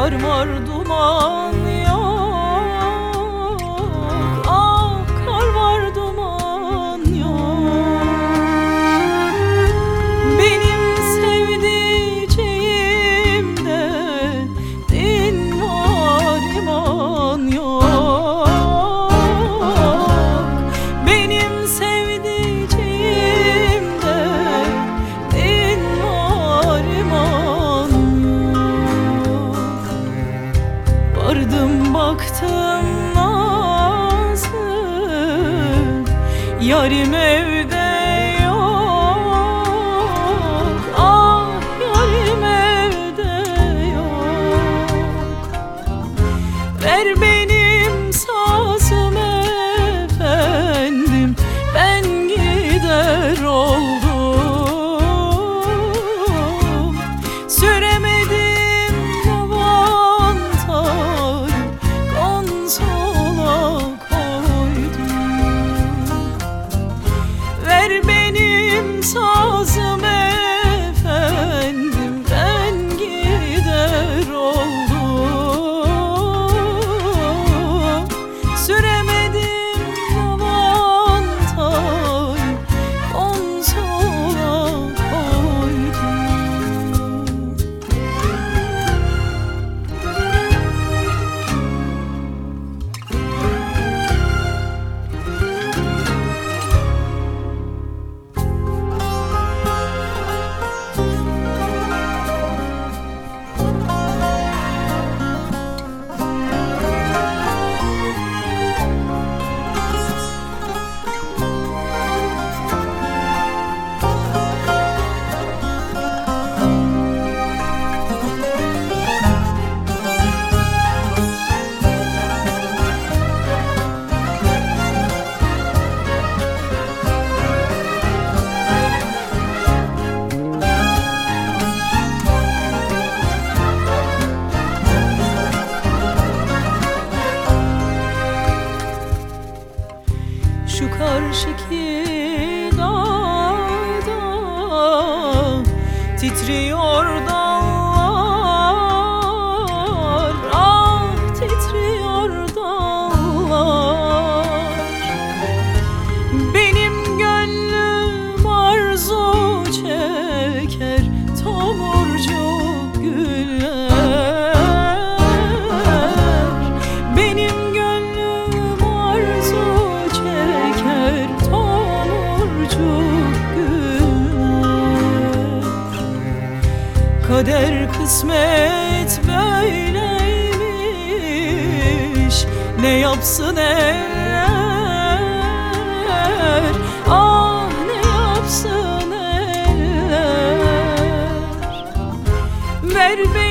Kar var duman yok, ah kar var duman yok. Benim sevdiceğimde din var iman yok. Benim sevdiceğimde din var iman yok. Vardım baktım nasıl yarim evde yok, ah yarim evde yok. Ver benim sazım efendim, ben gider oldum. Süremedim lavantayı, konsola koydum. Ver benim sazım efendim, ben gider oldum. Süremedim lavantayı, konsola koydum. Şu karşıki dağda titriyor dallar, ah titriyor dallar. Benim gönlüm arzu çeker tomurcuk güller. Benim gönlüm arzu çeker tomurcuk güller. Kader kısmet böyleymiş, ne yapsın eller, ah ne yapsın eller. Ver